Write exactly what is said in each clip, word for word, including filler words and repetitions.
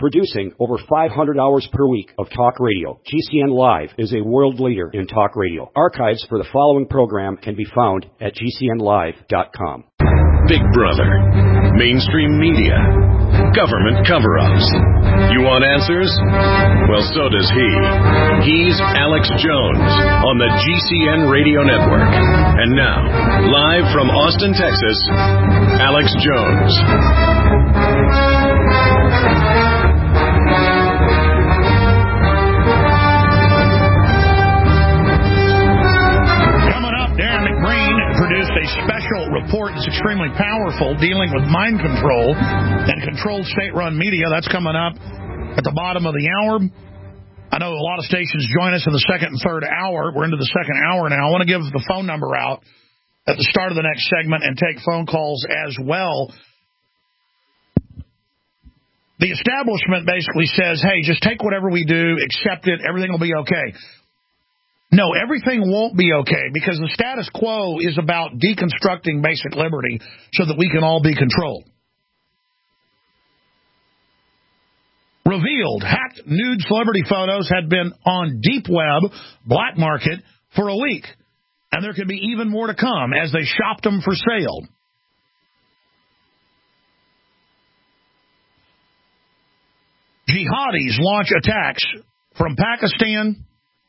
Producing over five hundred hours per week of talk radio, G C N Live is a world leader in talk radio. Archives for the following program can be found at G C N live dot com. Big Brother, mainstream media, government cover-ups. You want answers? Well, so does he. He's Alex Jones on the G C N Radio Network. And now, live from Austin, Texas, Alex Jones. Produced a special report that's extremely powerful dealing with mind control and controlled state-run media. That's coming up at the bottom of the hour. I know a lot of stations join us in the second and third hour. We're into the second hour now. I want to give the phone number out at the start of the next segment and take phone calls as well. The establishment basically says, hey, just take whatever we do, accept it, everything will be okay. No, everything won't be okay because the status quo is about deconstructing basic liberty so that we can all be controlled. Revealed, hacked nude celebrity photos had been on deep web, black market, for a week. And there could be even more to come as they shopped them for sale. Jihadis launch attacks from Pakistan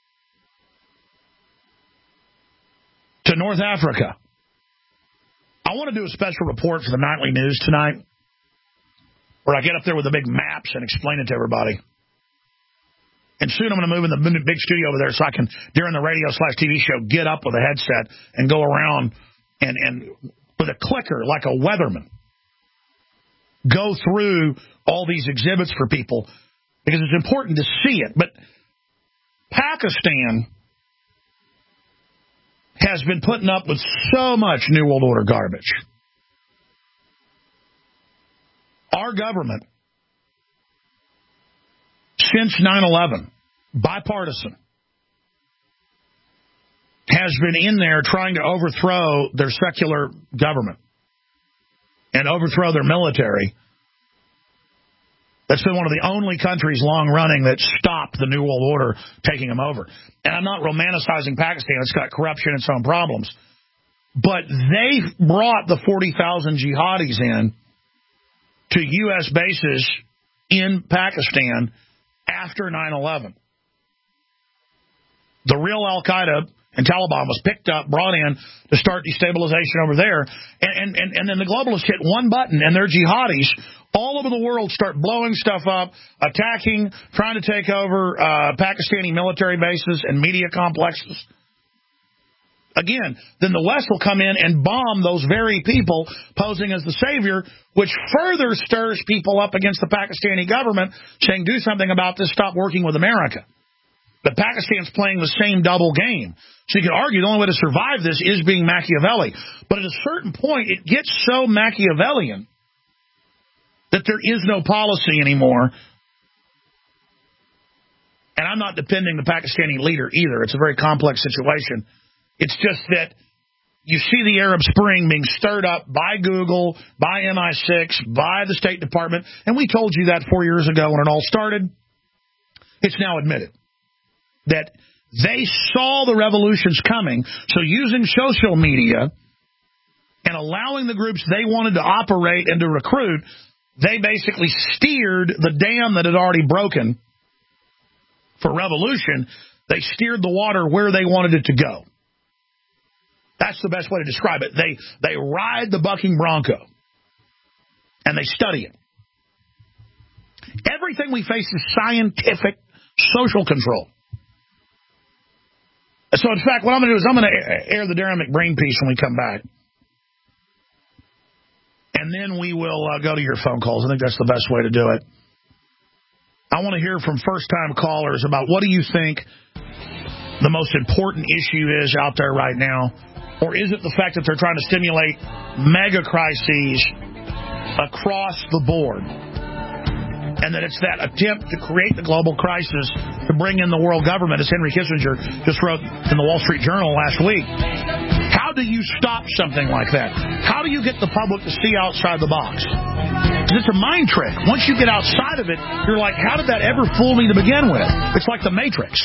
to North Africa. I want to do a special report for the nightly news tonight where I get up there with the big maps and explain it to everybody. And soon I'm going to move in the big studio over there so I can, during the radio slash T V show, get up with a headset and go around and, and with a clicker like a weatherman, go through all these exhibits for people because it's important to see it. But Pakistan has been putting up with so much New World Order garbage. Our government, since nine eleven, bipartisan, has been in there trying to overthrow their secular government and overthrow their military. That's been one of the only countries long-running that stopped the New World Order taking them over. And I'm not romanticizing Pakistan. It's got corruption and its own problems. But they brought the forty thousand jihadis in to U S bases in Pakistan after nine eleven. The real Al-Qaeda and Taliban was picked up, brought in to start destabilization over there. And, and, and then the globalists hit one button, and their jihadis all over the world start blowing stuff up, attacking, trying to take over uh, Pakistani military bases and media complexes. Again, then the West will come in and bomb those very people posing as the savior, which further stirs people up against the Pakistani government, saying, do something about this, stop working with America. But Pakistan's playing the same double game. So you could argue the only way to survive this is being Machiavelli. But at a certain point, it gets so Machiavellian that there is no policy anymore. And I'm not defending the Pakistani leader either. It's a very complex situation. It's just that you see the Arab Spring being stirred up by Google, by M I six, by the State Department. And we told you that four years ago when it all started. It's now admitted that they saw the revolutions coming. So using social media and allowing the groups they wanted to operate and to recruit, they basically steered the dam that had already broken for revolution. They steered the water where they wanted it to go. That's the best way to describe it. They they ride the bucking bronco, and they study it. Everything we face is scientific social control. So, in fact, what I'm going to do is I'm going to air the Darren McBreen piece when we come back. And then we will uh, go to your phone calls. I think that's the best way to do it. I want to hear from first-time callers about what do you think the most important issue is out there right now? Or is it the fact that they're trying to stimulate mega crises across the board? And that it's that attempt to create the global crisis to bring in the world government, as Henry Kissinger just wrote in the Wall Street Journal last week. How do you stop something like that? How do you get the public to see outside the box? Because it's a mind trick. Once you get outside inside of it, you're like, how did that ever fool me to begin with? It's like the Matrix.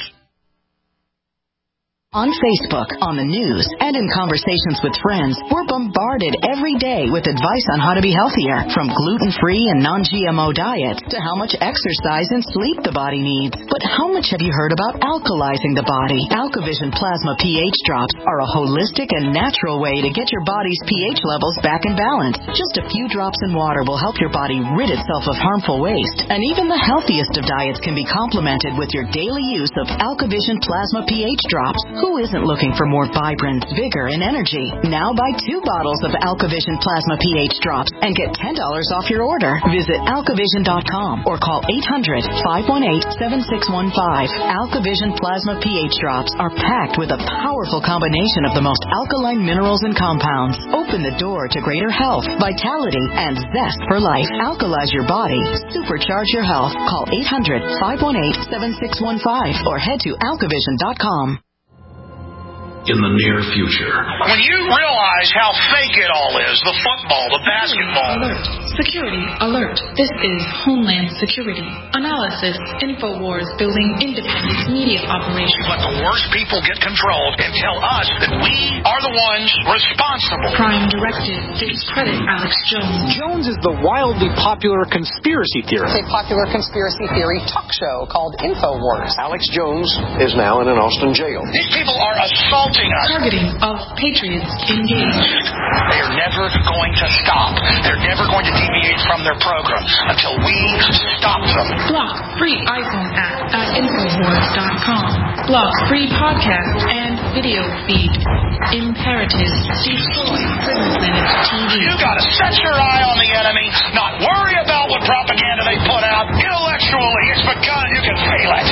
On Facebook, on the news, and in conversations with friends, we're bombarded every day with advice on how to be healthier, from gluten-free and non-G M O diets to how much exercise and sleep the body needs. But how much have you heard about alkalizing the body? AlkaVision Plasma pH drops are a holistic and natural way to get your body's pH levels back in balance. Just a few drops in water will help your body rid itself of harmful waste. And even the healthiest of diets can be complemented with your daily use of AlkaVision Plasma pH drops. Who isn't looking for more vibrance, vigor, and energy? Now buy two bottles of AlkaVision Plasma pH drops and get ten dollars off your order. Visit alkavision dot com or call eight hundred, five one eight, seven six one five. AlkaVision Plasma pH drops are packed with a powerful combination of the most alkaline minerals and compounds. Open the door to greater health, vitality, and zest for life. Alkalize your body. Supercharge your health. Call eight hundred, five one eight, seven six one five or head to alkavision dot com. In the near future. When you realize how fake it all is, the football, the basketball. Alert. Security alert. This is Homeland Security. Analysis. InfoWars building independent media operations. Let the worst people get control and tell us that we are the ones responsible. Prime Directive. Discredit Alex Jones. Jones is the wildly popular conspiracy theorist. A popular conspiracy theory talk show called InfoWars. Alex Jones is now in an Austin jail. These people are assaulting us. Targeting of patriots engaged. They are never going to stop. They're never going to deviate from their program until we stop them. Block free iPhone app at infowars dot com. Block free podcast and video feed. Imperative. Destroy Prison Planet T V. You gotta set your eye on the enemy, not worry about what propaganda they put out. Intellectually, it's begun. You can feel it.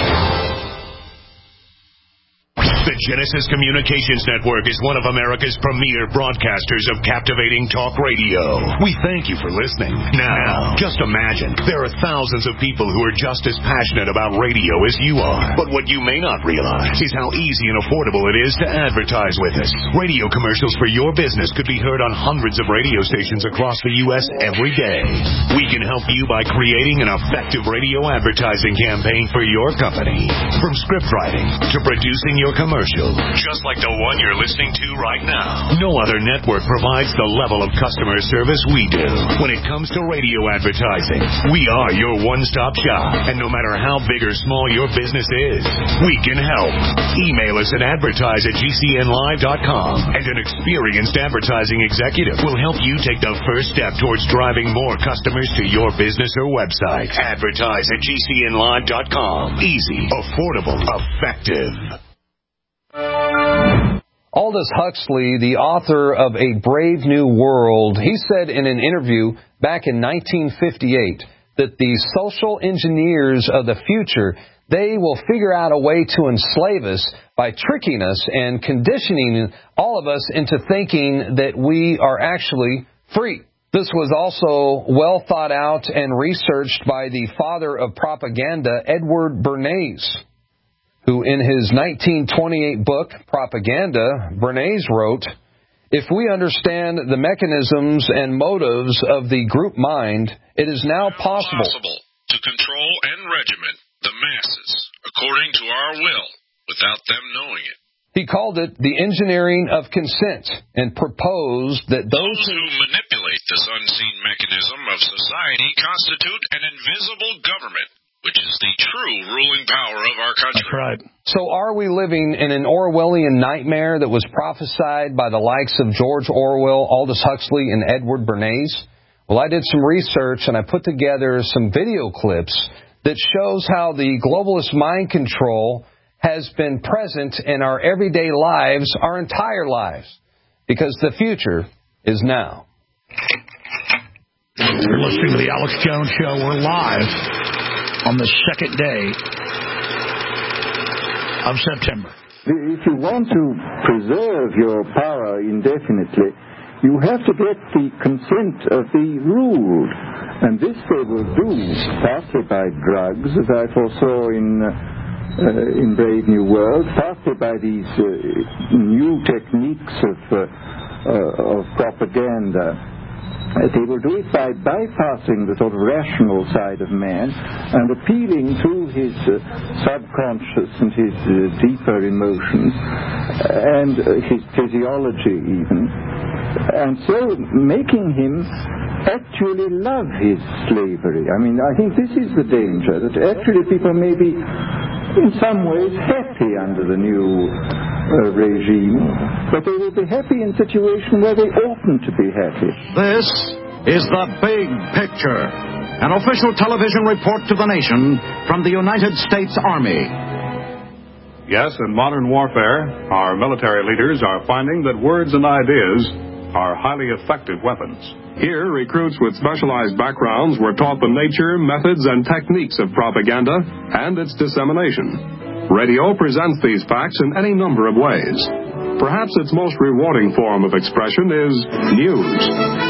The Genesis Communications Network is one of America's premier broadcasters of captivating talk radio. We thank you for listening. Now, just imagine, there are thousands of people who are just as passionate about radio as you are. But what you may not realize is how easy and affordable it is to advertise with us. Radio commercials for your business could be heard on hundreds of radio stations across the U S every day. We can help you by creating an effective radio advertising campaign for your company. From script writing to producing your commercial. Just like the one you're listening to right now. No other network provides the level of customer service we do. When it comes to radio advertising, we are your one-stop shop. And no matter how big or small your business is, we can help. Email us at advertise at G C N live dot com. And an experienced advertising executive will help you take the first step towards driving more customers to your business or website. Advertise at G C N live dot com. Easy, affordable, effective. Aldous Huxley, the author of A Brave New World, he said in an interview back in nineteen fifty-eight that the social engineers of the future, they will figure out a way to enslave us by tricking us and conditioning all of us into thinking that we are actually free. This was also well thought out and researched by the father of propaganda, Edward Bernays, who in his nineteen twenty-eight book, Propaganda, Bernays wrote, "If we understand the mechanisms and motives of the group mind, it is now possible, possible to control and regiment the masses according to our will without them knowing it." He called it the engineering of consent and proposed that those, those who manipulate this unseen mechanism of society constitute an invisible government, which is the true ruling power of our country. That's right. So are we living in an Orwellian nightmare that was prophesied by the likes of George Orwell, Aldous Huxley, and Edward Bernays? Well, I did some research and I put together some video clips that shows how the globalist mind control has been present in our everyday lives, our entire lives, because the future is now. You're listening to the Alex Jones Show. We're live on the second day of September. If you want to preserve your power indefinitely, you have to get the consent of the ruled. And this they will do partly by drugs, as I foresaw in, uh, in Brave New World, partly by these uh, new techniques of, uh, uh, of propaganda. Uh, they will do it by bypassing the sort of rational side of man and appealing to his uh, subconscious and his uh, deeper emotions and uh, his physiology even, and so making him actually love his slavery. I mean, I think this is the danger, that actually people may be in some ways happy under the new uh, regime, but they will be happy in a situation where they oughtn't to be happy. This is the big picture, an official television report to the nation from the United States Army. Yes, in modern warfare, our military leaders are finding that words and ideas are highly effective weapons. Here, recruits with specialized backgrounds were taught the nature, methods, and techniques of propaganda and its dissemination. Radio presents these facts in any number of ways. Perhaps its most rewarding form of expression is news.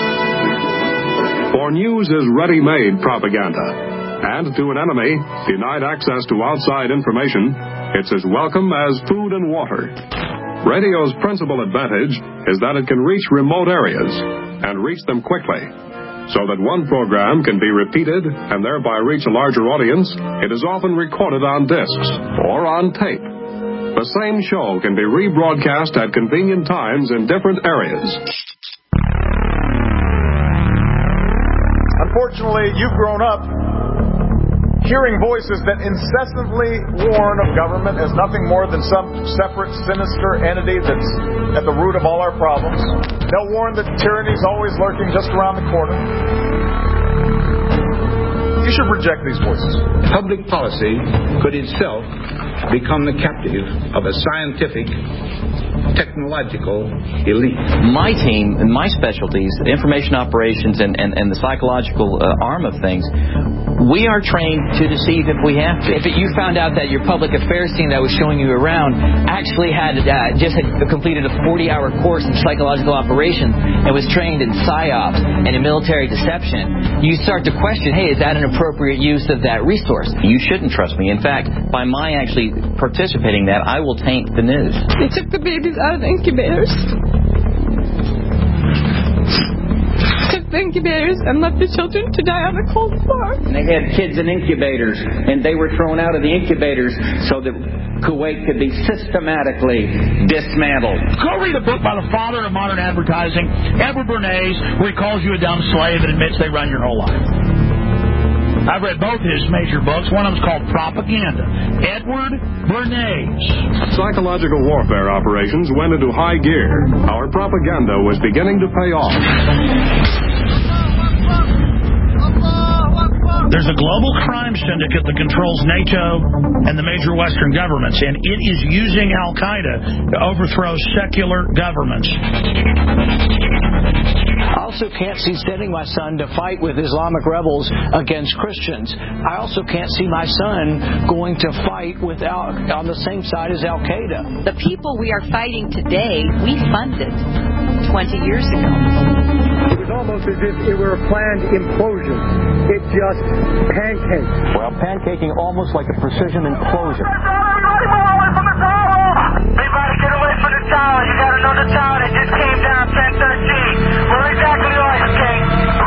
For news is ready-made propaganda, and to an enemy denied access to outside information, it's as welcome as food and water. Radio's principal advantage is that it can reach remote areas and reach them quickly. So that one program can be repeated and thereby reach a larger audience, it is often recorded on discs or on tape. The same show can be rebroadcast at convenient times in different areas. Unfortunately, you've grown up hearing voices that incessantly warn of government as nothing more than some separate, sinister entity that's at the root of all our problems. They'll warn that tyranny's always lurking just around the corner. You should reject these voices. Public policy could itself become the captive of a scientific, technological elite. My team and my specialties, information operations and, and, and the psychological uh, arm of things, we are trained to deceive if we have to. If it, you found out that your public affairs team that was showing you around actually had uh, just had completed a forty-hour course in psychological operations and was trained in psyops and in military deception, you start to question, hey, is that an appropriate use of that resource? You shouldn't trust me. In fact, by my actually participating in that, I will taint the news. They took the babies out of the incubators. Took the incubators and left the children to die on the cold floor. And they had kids in incubators, and they were thrown out of the incubators so that Kuwait could be systematically dismantled. Go read a book by the father of modern advertising, Edward Bernays, where he calls you a dumb slave and admits they run your whole life. I've read both his major books. One of them is called Propaganda. Edward Bernays. Psychological warfare operations went into high gear. Our propaganda was beginning to pay off. There's a global crime syndicate that controls NATO and the major Western governments, and it is using Al-Qaeda to overthrow secular governments. I also can't see sending my son to fight with Islamic rebels against Christians. I also can't see my son going to fight without on the same side as Al-Qaeda. The people we are fighting today, we funded twenty years ago. It was almost as if it were a planned implosion. It just pancaked. Well, pancaking almost like a precision implosion. Everybody get away from the tower. You got another tower that just came down, ten thirteen. Where exactly are you, King?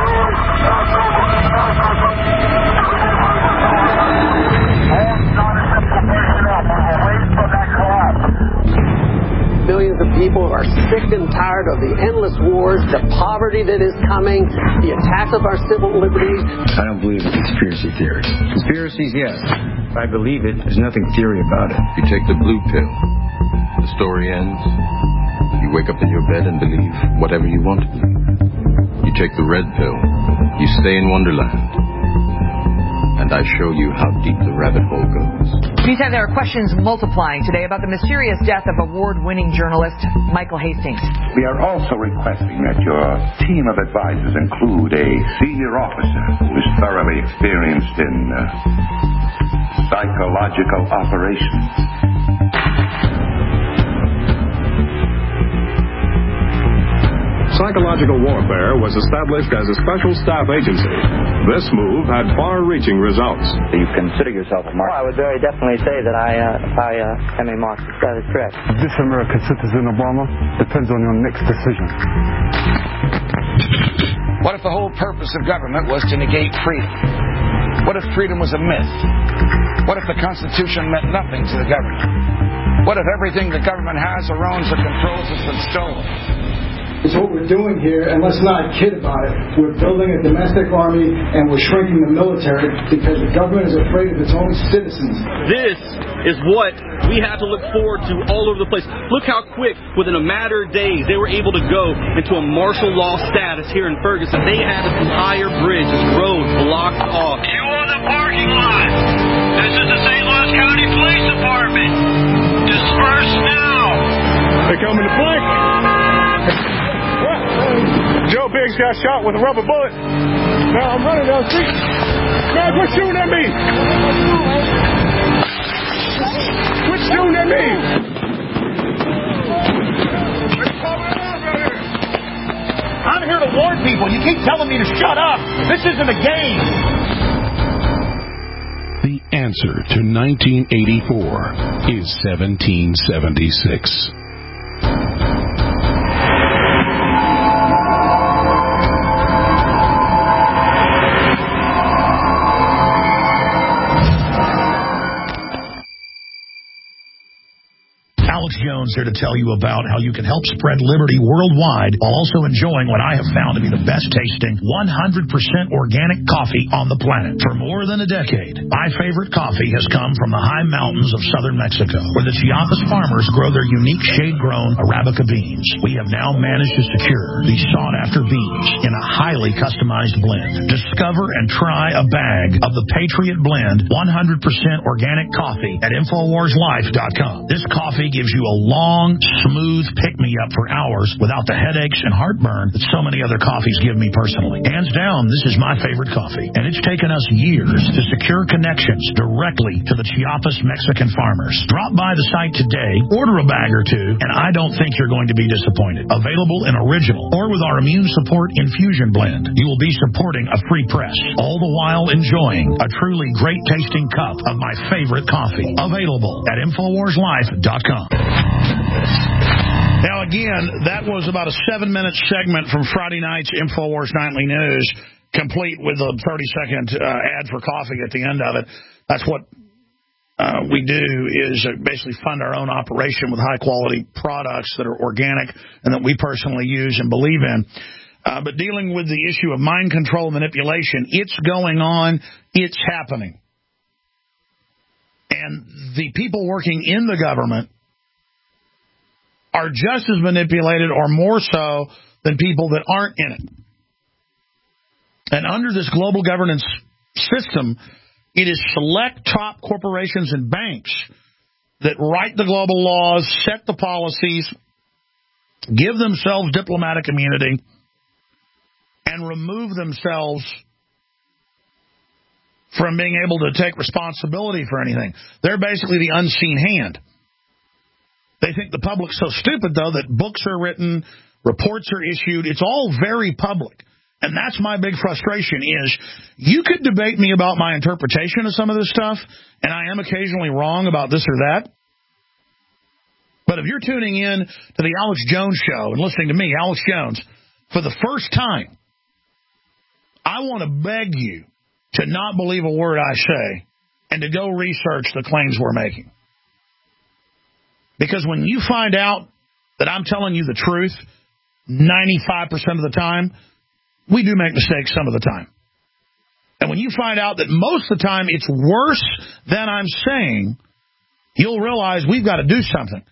Millions of people are sick and tired of the endless wars, the poverty that is coming, the attack of our civil liberties. I don't believe in conspiracy theories. Conspiracies, yes. If I believe it, there's nothing theory about it. You take the blue pill. The story ends. You wake up in your bed and believe whatever you want to believe. You take the red pill. You stay in Wonderland. And I show you how deep the rabbit hole goes. Meantime, there are questions multiplying today about the mysterious death of award-winning journalist Michael Hastings. We are also requesting that your team of advisors include a senior officer who is thoroughly experienced in uh, psychological operations. Psychological warfare was established as a special staff agency. This move had far-reaching results. Do you consider yourself a Marxist? Well, I would very definitely say that I, uh, I uh, am a Marxist. That is correct. This American citizen, Obama, depends on your next decision. What if the whole purpose of government was to negate freedom? What if freedom was a myth? What if the Constitution meant nothing to the government? What if everything the government has or owns or controls has been stolen? It's what we're doing here, and let's not kid about it. We're building a domestic army, and we're shrinking the military because the government is afraid of its own citizens. This is what we have to look forward to all over the place. Look how quick, within a matter of days, they were able to go into a martial law status here in Ferguson. They had this entire bridge, this road blocked off. You on the parking lot. This is the Saint Louis County Police Department. Disperse now. They're coming to play. Joe Biggs got shot with a rubber bullet. Now I'm running down the street. Man, quit shooting at me! Quit shooting at me! I'm here to warn people. You keep telling me to shut up. This isn't a game. The answer to nineteen eighty-four is seventeen seventy-six. Jones here to tell you about how you can help spread liberty worldwide while also enjoying what I have found to be the best tasting one hundred percent organic coffee on the planet. For more than a decade, my favorite coffee has come from the high mountains of southern Mexico, where the Chiapas farmers grow their unique shade-grown Arabica beans. We have now managed to secure these sought-after beans in a highly customized blend. Discover and try a bag of the Patriot Blend one hundred percent organic coffee at Infowars Life dot com. This coffee gives you a long, smooth pick-me-up for hours without the headaches and heartburn that so many other coffees give me personally. Hands down, this is my favorite coffee, and it's taken us years to secure connections directly to the Chiapas Mexican farmers. Drop by the site today, order a bag or two, and I don't think you're going to be disappointed. Available in original or with our immune support infusion blend. You will be supporting a free press, all the while enjoying a truly great-tasting cup of my favorite coffee. Available at Infowars Life dot com. Now, again, that was about a seven-minute segment from Friday night's InfoWars Nightly News, complete with a thirty-second uh, ad for coffee at the end of it. That's what uh, we do, is uh, basically fund our own operation with high-quality products that are organic and that we personally use and believe in. Uh, but dealing with the issue of mind control and manipulation, it's going on, it's happening. And the people working in the government are just as manipulated or more so than people that aren't in it. And under this global governance system, it is select top corporations and banks that write the global laws, set the policies, give themselves diplomatic immunity, and remove themselves from being able to take responsibility for anything. They're basically the unseen hand. They think the public's so stupid, though, that books are written, reports are issued. It's all very public. And that's my big frustration is you could debate me about my interpretation of some of this stuff, and I am occasionally wrong about this or that. But if you're tuning in to the Alex Jones Show and listening to me, Alex Jones, for the first time, I want to beg you to not believe a word I say and to go research the claims we're making. Because when you find out that I'm telling you the truth ninety-five percent of the time, we do make mistakes some of the time. And when you find out that most of the time it's worse than I'm saying, you'll realize we've got to do something.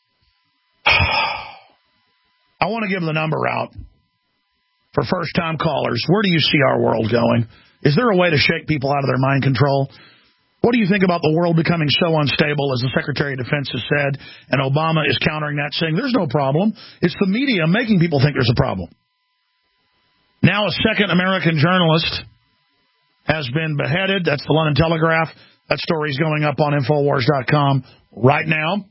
I want to give the number out for first-time callers. Where do you see our world going? Is there a way to shake people out of their mind control? What do you think about the world becoming so unstable, as the Secretary of Defense has said, and Obama is countering that, saying there's no problem. It's the media making people think there's a problem. Now a second American journalist has been beheaded. That's the London Telegraph. That story's going up on Infowars dot com right now.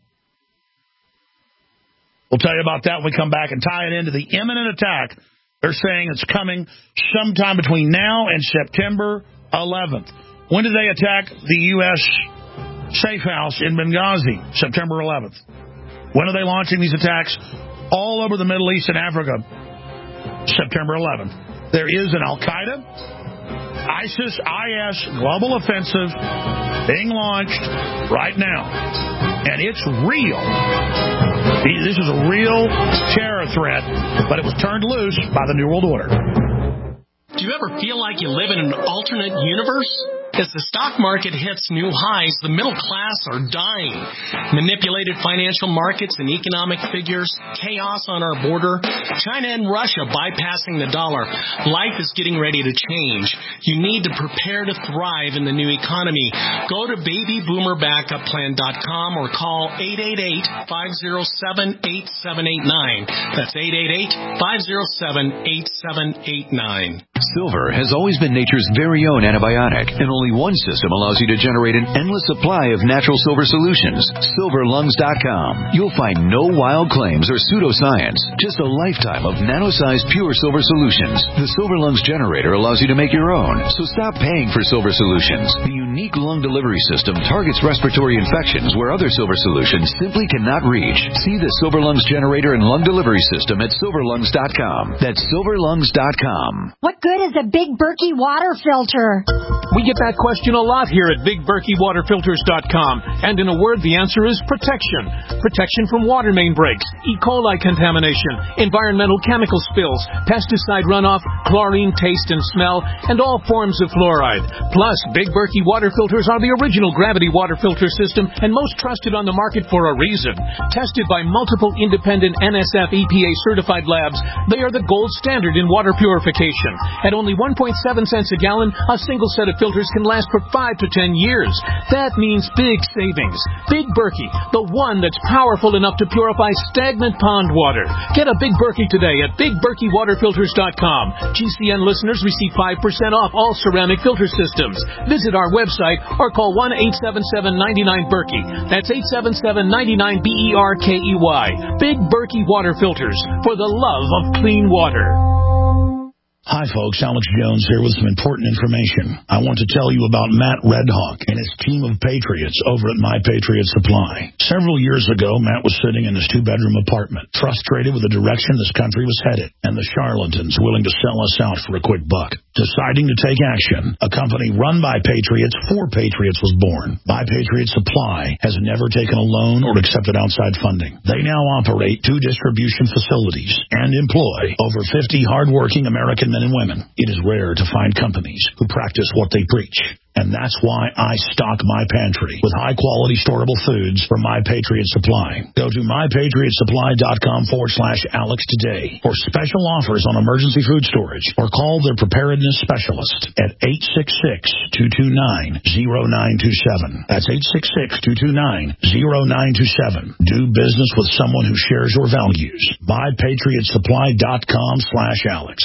We'll tell you about that when we come back and tie it into the imminent attack. They're saying it's coming sometime between now and September eleventh. When did they attack the U S safe house in Benghazi? September eleventh. When are they launching these attacks all over the Middle East and Africa? September eleventh. There is an Al-Qaeda, ISIS, I S global offensive being launched right now. And it's real. This is a real terror threat, but it was turned loose by the New World Order. Do you ever feel like you live in an alternate universe? As the stock market hits new highs, the middle class are dying. Manipulated financial markets and economic figures, chaos on our border, China and Russia bypassing the dollar. Life is getting ready to change. You need to prepare to thrive in the new economy. Go to baby boomer backup plan dot com or call eight eight eight, five oh seven, eight seven eight nine. That's eight eight eight, five oh seven, eight seven eight nine. Silver has always been nature's very own antibiotic, and only one system allows you to generate an endless supply of natural silver solutions. silver lungs dot com. You'll find no wild claims or pseudoscience, just a lifetime of nano-sized pure silver solutions. The Silver Lungs generator allows you to make your own, so stop paying for silver solutions. The unique lung delivery system targets respiratory infections where other silver solutions simply cannot reach. See the Silver Lungs generator and lung delivery system at silver lungs dot com. That's silver lungs dot com. What good is a Big Berkey water filter? We get that question a lot here at big berkey water filters dot com. And in a word, the answer is protection. Protection from water main breaks, E. coli contamination, environmental chemical spills, pesticide runoff, chlorine taste and smell, and all forms of fluoride. Plus, Big Berkey water filters are the original gravity water filter system and most trusted on the market for a reason. Tested by multiple independent N S F E P A certified labs, they are the gold standard in water purification. At only one point seven cents a gallon, a single set of filters can last for five to ten years. That means big savings. Big Berkey, the one that's powerful enough to purify stagnant pond water. Get a Big Berkey today at big berkey water filters dot com. G C N listeners receive five percent off all ceramic filter systems. Visit our website or call one eight seven seven, nine nine, Berkey. That's eight seven seven, nine nine, B E R K E Y. Big Berkey Water Filters, for the love of clean water. Hi, folks. Alex Jones here with some important information. I want to tell you about Matt Redhawk and his team of patriots over at My Patriot Supply. Several years ago, Matt was sitting in his two-bedroom apartment, frustrated with the direction this country was headed and the charlatans willing to sell us out for a quick buck. Deciding to take action, a company run by patriots for patriots was born. My Patriot Supply has never taken a loan or accepted outside funding. They now operate two distribution facilities and employ over fifty hardworking American men and women. It is rare to find companies who practice what they preach. And that's why I stock my pantry with high-quality storable foods from My Patriot Supply. Go to my patriot supply dot com forward slash Alex today for special offers on emergency food storage, or call their preparedness specialist at eight six six, two two nine, zero nine two seven. That's eight six six, two two nine, zero nine two seven. Do business with someone who shares your values. my patriot supply dot com slash Alex.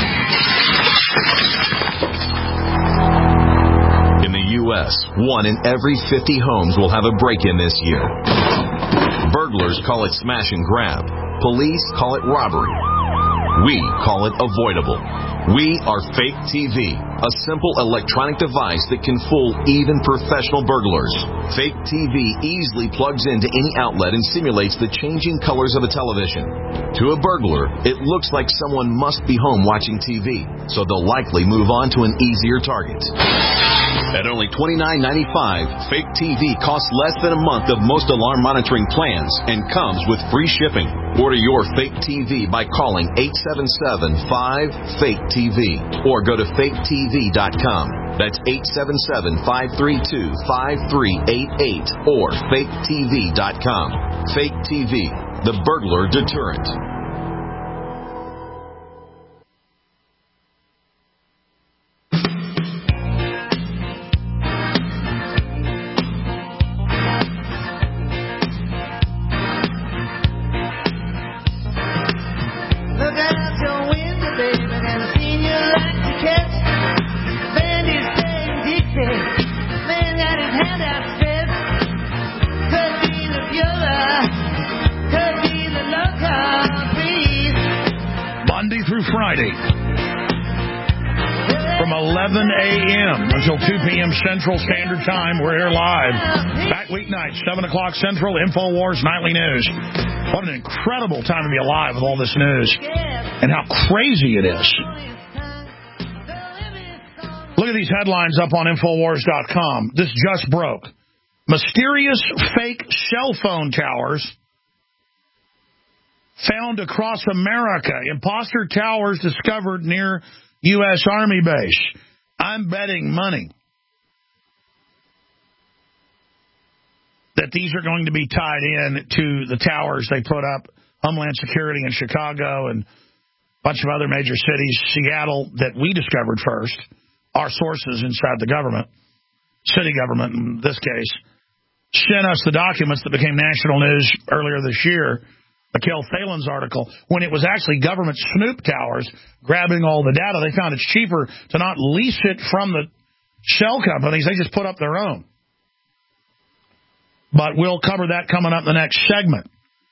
In the U S, one in every fifty homes will have a break-in this year. Burglars call it smash and grab. Police call it robbery. We call it avoidable. We are Fake T V, a simple electronic device that can fool even professional burglars. Fake T V easily plugs into any outlet and simulates the changing colors of a television. To a burglar, it looks like someone must be home watching T V, so they'll likely move on to an easier target. At only twenty-nine ninety-five, Fake T V costs less than a month of most alarm monitoring plans and comes with free shipping. Order your Fake T V by calling eight seven seven, five, fake T V or go to fake T V dot com. That's eight seven seven, five three two, five three eight eight or fake T V dot com. Fake T V, the burglar deterrent. Friday from eleven a.m. until two p.m. Central Standard Time. We're here live. Back weeknights, seven o'clock Central, InfoWars Nightly News. What an incredible time to be alive with all this news and how crazy it is. of these headlines up on Infowars dot com. This just broke. Mysterious fake cell phone towers found across America. Imposter towers discovered near U S Army base. I'm betting money that these are going to be tied in to the towers they put up, Homeland Security in Chicago and a bunch of other major cities, Seattle, that we discovered first, our sources inside the government, city government in this case, sent us the documents that became national news earlier this year, Mikhail Thalen's article, when it was actually government snoop towers grabbing all the data. They found it's cheaper to not lease it from the shell companies. They just put up their own. But we'll cover that coming up in the next segment.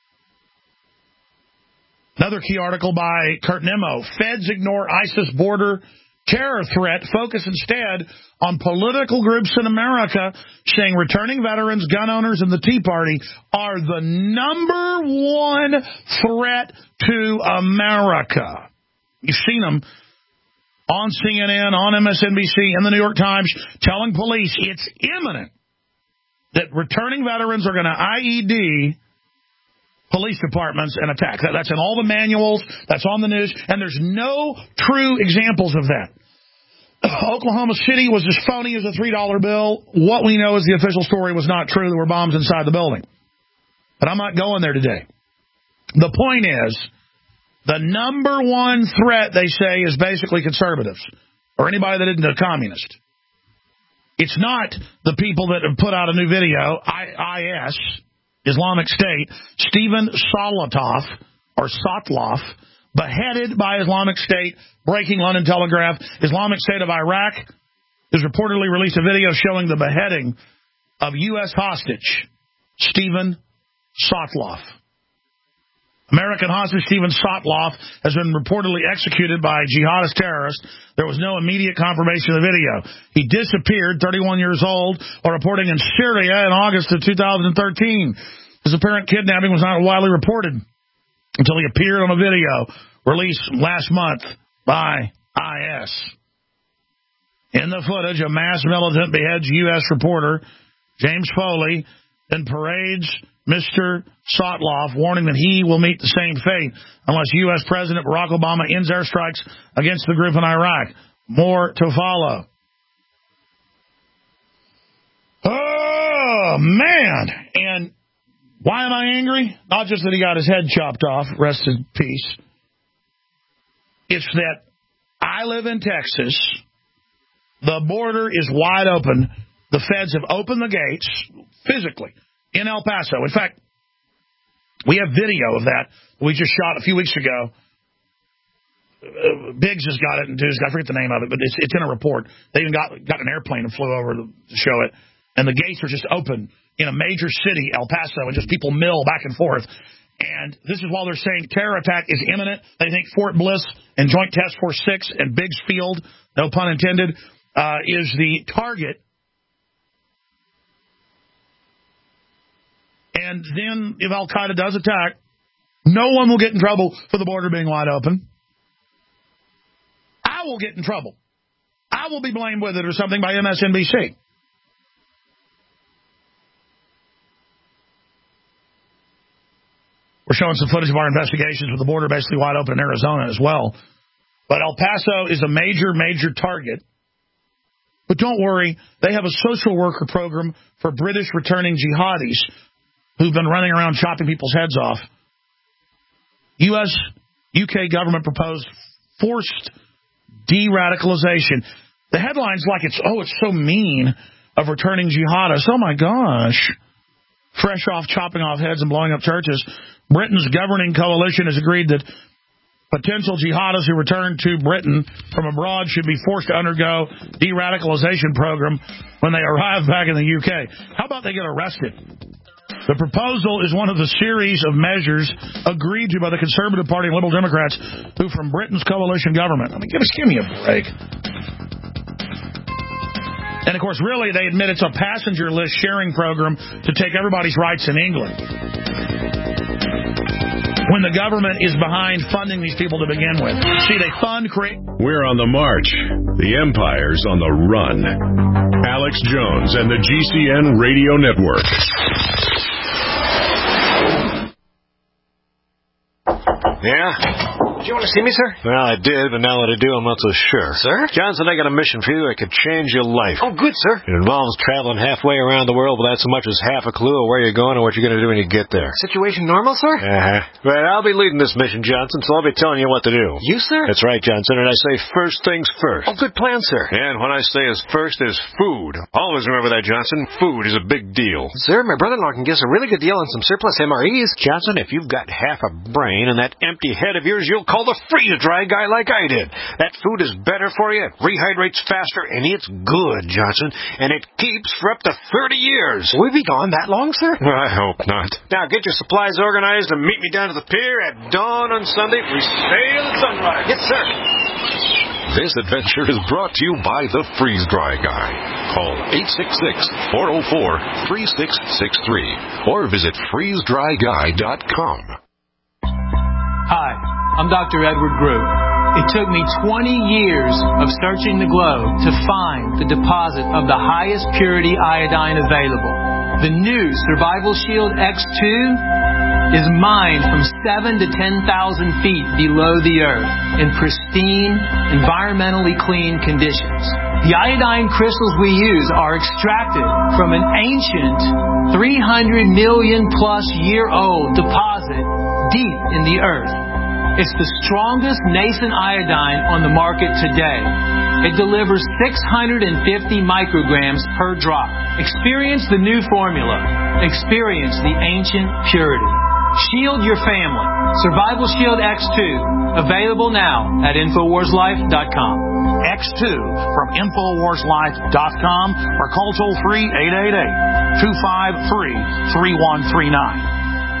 Another key article by Kurt Nimmo. Feds ignore ISIS border terror threat. Focus instead on political groups in America saying returning veterans, gun owners, and the Tea Party are the number one threat to America. You've seen them on C N N, on M S N B C, in the New York Times, telling police it's imminent that returning veterans are going to I E D police departments and attack. That's in all the manuals. That's on the news. And there's no true examples of that. Oklahoma City was as phony as a three dollar bill. What we know is the official story was not true. There were bombs inside the building. But I'm not going there today. The point is, the number one threat, they say, is basically conservatives or anybody that isn't a communist. It's not the people that have put out a new video, I S, Islamic State, Stephen Solotov, or Sotloff, beheaded by Islamic State, breaking London Telegraph. Islamic State of Iraq has reportedly released a video showing the beheading of U S hostage, Stephen Sotloff. American hostage Stephen Sotloff has been reportedly executed by jihadist terrorists. There was no immediate confirmation of the video. He disappeared, thirty-one years old, while reporting in Syria in August of two thousand thirteen. His apparent kidnapping was not widely reported until he appeared on a video released last month by I S. In the footage, a mass militant beheads U S reporter James Foley, then parades Mister Sotloff, warning that he will meet the same fate unless U S President Barack Obama ends airstrikes against the group in Iraq. More to follow. Oh, man. And why am I angry? Not just that he got his head chopped off, rest in peace. It's that I live in Texas. The border is wide open. The feds have opened the gates physically in El Paso. In fact, we have video of that we just shot a few weeks ago. Uh, Biggs has got it, and Dude's, I forget the name of it, but it's, it's in a report. They even got, got an airplane and flew over to show it. And the gates are just open in a major city, El Paso, and just people mill back and forth. And this is while they're saying terror attack is imminent. They think Fort Bliss and Joint Task Force six and Biggs Field, no pun intended, uh, is the target. And then if Al-Qaeda does attack, no one will get in trouble for the border being wide open. I will get in trouble. I will be blamed with it or something by M S N B C. We're showing some footage of our investigations with the border basically wide open in Arizona as well. But El Paso is a major, major target. But don't worry, they have a social worker program for British returning jihadis who've been running around chopping people's heads off. U S, U K government proposed forced de-radicalization. The headline's like it's, oh, it's so mean of returning jihadists. Oh, my gosh. Fresh off chopping off heads and blowing up churches. Britain's governing coalition has agreed that potential jihadists who return to Britain from abroad should be forced to undergo de-radicalization program when they arrive back in the U K. How about they get arrested? The proposal is one of the series of measures agreed to by the Conservative Party and Liberal Democrats who from Britain's coalition government. I mean, give, us, give me a break. And, of course, really, they admit it's a passenger list sharing program to take everybody's rights in England. when the government is behind funding these people to begin with. See, they fund, create... We're on the march. The empire's on the run. Alex Jones and the G C N Radio Network. Yeah? Did you want to see me, sir? Well, I did, but now that I do, I'm not so sure. Sir? Johnson, I got a mission for you that could change your life. Oh, good, sir. It involves traveling halfway around the world without so much as half a clue of where you're going or what you're going to do when you get there. Situation normal, sir? Uh-huh. But I'll be leading this mission, Johnson, so I'll be telling you what to do. You, sir? That's right, Johnson, and I say first things first. Oh, good plan, sir. And when I say is first is food. Always remember that, Johnson. Food is a big deal. Sir, my brother-in-law can give us a really good deal on some surplus M R Es. Johnson, if you've got half a brain and that empty head of yours, you'll call the freeze-dry guy like I did. That food is better for you, it rehydrates faster, and it's good, Johnson. And it keeps for up to thirty years. Will we be gone that long, sir? I hope not. Now get your supplies organized and meet me down to the pier at dawn on Sunday. We sail at sunrise. Yes, sir. This adventure is brought to you by the Freeze Dry Guy. Call eight six six, four oh four, three six six three or visit freeze dry guy dot com. Hi, I'm Doctor Edward Groot. It took me twenty years of searching the globe to find the deposit of the highest purity iodine available. The new Survival Shield X two is mined from seven to ten thousand feet below the earth in pristine, environmentally clean conditions. The iodine crystals we use are extracted from an ancient three hundred million plus year old deposit deep in the earth. It's the strongest nascent iodine on the market today. It delivers six hundred fifty micrograms per drop. Experience the new formula. Experience the ancient purity. Shield your family. Survival Shield X two. Available now at Infowars Life dot com. X two from Infowars Life dot com or call toll free eight eight eight, two five three, three one three nine.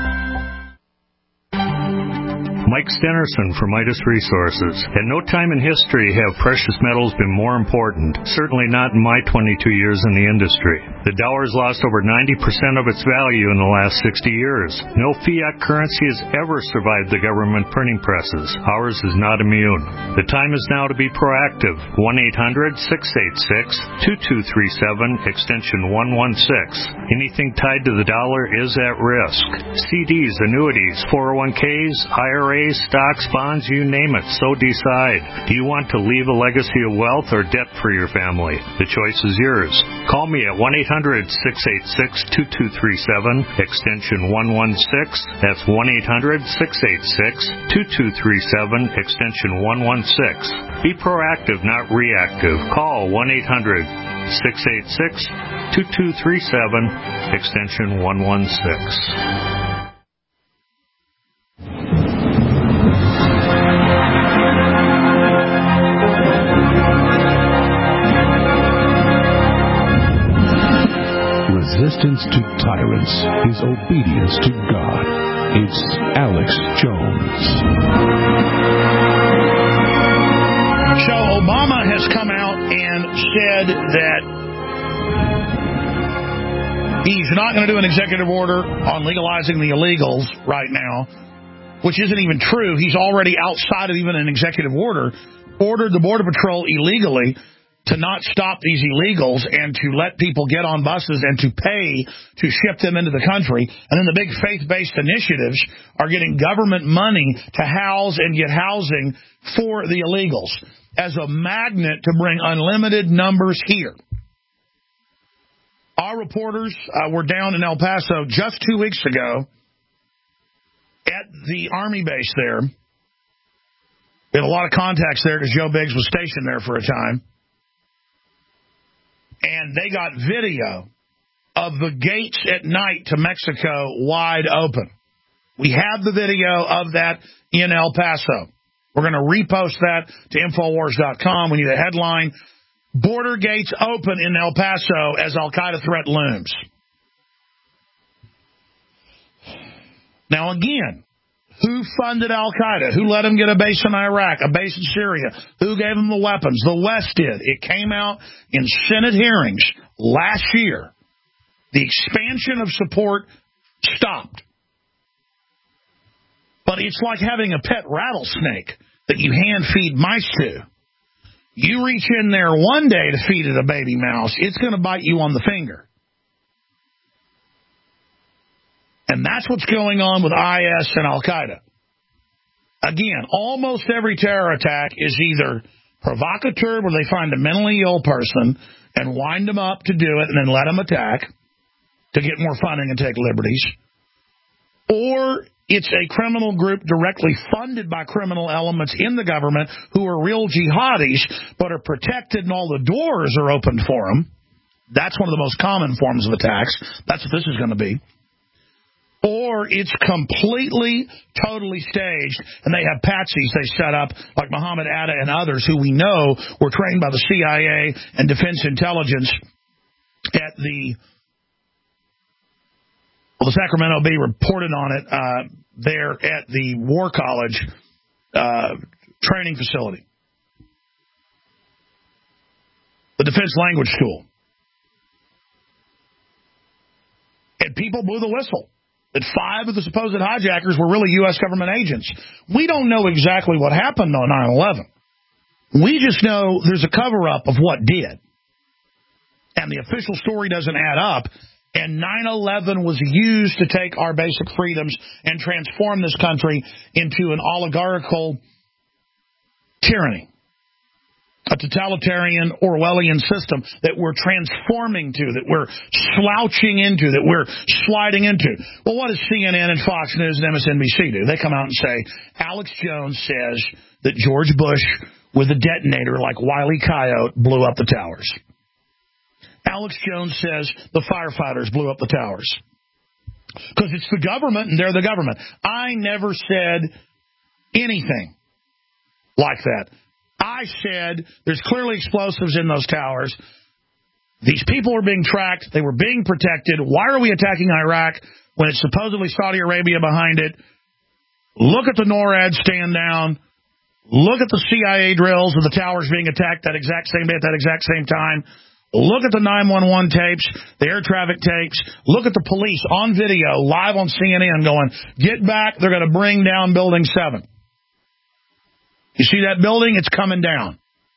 Mike Stenerson from Midas Resources. At no time in history have precious metals been more important, certainly not in my twenty-two years in the industry. The dollar has lost over ninety percent of its value in the last sixty years. No fiat currency has ever survived the government printing presses. Ours is not immune. The time is now to be proactive. one eight hundred, six eight six, two two three seven, extension one one six. Anything tied to the dollar is at risk. C Ds, annuities, four oh one Ks, I R As, stocks, bonds, you name it, so decide. Do you want to leave a legacy of wealth or debt for your family? The choice is yours. Call me at one eight hundred, six eight six, two two three seven, extension one one six. That's one eight hundred, six eight six, two two three seven, extension one one six. Be proactive, not reactive. Call one eight hundred, six eight six, two two three seven, extension one one six. Resistance to tyrants is obedience to God. It's Alex Jones. So Obama has come out and said that he's not going to do an executive order on legalizing the illegals right now, which isn't even true. He's already outside of even an executive order, ordered the Border Patrol illegally to not stop these illegals and to let people get on buses and to pay to ship them into the country. And then the big faith-based initiatives are getting government money to house and get housing for the illegals as a magnet to bring unlimited numbers here. Our reporters uh, were down in El Paso just two weeks ago at the Army base there. We have a lot of contacts there because Joe Biggs was stationed there for a time. And they got video of the gates at night to Mexico wide open. We have the video of that in El Paso. We're going to repost that to Infowars dot com. We need a headline, Border Gates Open in El Paso as Al-Qaeda Threat Looms. Now, again, who funded Al-Qaeda? Who let them get a base in Iraq, a base in Syria? Who gave them the weapons? The West did. It came out in Senate hearings last year. The expansion of support stopped. But But it's like having a pet rattlesnake that you hand feed mice to. You reach in there one day to feed it a baby mouse, it's going to bite you on the finger. And that's what's going on with I S and Al-Qaeda. Again, almost every terror attack is either provocateur, where they find a mentally ill person and wind them up to do it and then let them attack to get more funding and take liberties, or it's a criminal group directly funded by criminal elements in the government who are real jihadis but are protected and all the doors are open for them. That's one of the most common forms of attacks. That's what this is going to be. Or it's completely, totally staged, and they have patsies they set up, like Muhammad Atta and others, who we know were trained by the C I A and Defense Intelligence at the, well, the Sacramento Bee reported on it uh, there at the War College uh, training facility, the Defense Language School. And people blew the whistle that five of the supposed hijackers were really U S government agents. We don't know exactly what happened on nine eleven. We just know there's a cover-up of what did. And the official story doesn't add up. And nine eleven was used to take our basic freedoms and transform this country into an oligarchical tyranny, a totalitarian Orwellian system that we're transforming to, that we're slouching into, that we're sliding into. Well, what does C N N and Fox News and M S N B C do? They come out and say, Alex Jones says that George Bush, with a detonator like Wile E. Coyote, blew up the towers. Alex Jones says the firefighters blew up the towers. Because it's the government, and they're the government. I never said anything like that. I said there's clearly explosives in those towers. These people are being tracked. They were being protected. Why are we attacking Iraq when it's supposedly Saudi Arabia behind it? Look at the NORAD stand down. Look at the C I A drills of the towers being attacked that exact same day at that exact same time. Look at the nine one one tapes, the air traffic tapes. Look at the police on video, live on C N N going, get back, they're going to bring down Building seven. You see that building? It's coming down.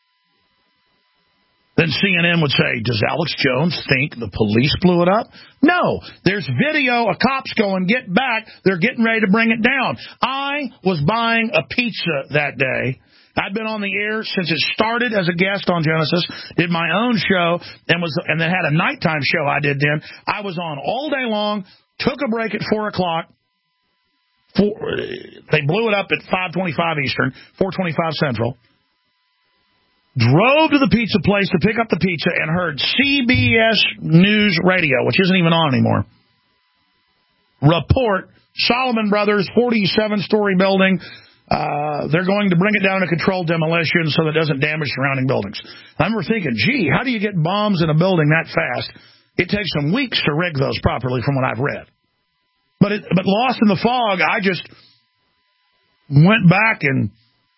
Then C N N would say, does Alex Jones think the police blew it up? No. There's video of cops going, get back. They're getting ready to bring it down. I was buying a pizza that day. I'd been on the air since it started as a guest on Genesis, did my own show, and was and then had a nighttime show I did then. I was on all day long, took a break at four o'clock. Four, they blew it up at five twenty-five Eastern, four twenty-five Central. Drove to the pizza place to pick up the pizza and heard C B S News Radio, which isn't even on anymore, report Solomon Brothers, forty-seven story building. Uh, they're going to bring it down to controlled demolition so that it doesn't damage surrounding buildings. I remember thinking, gee, how do you get bombs in a building that fast? It takes some weeks to rig those properly from what I've read. But it, but lost in the fog, I just went back and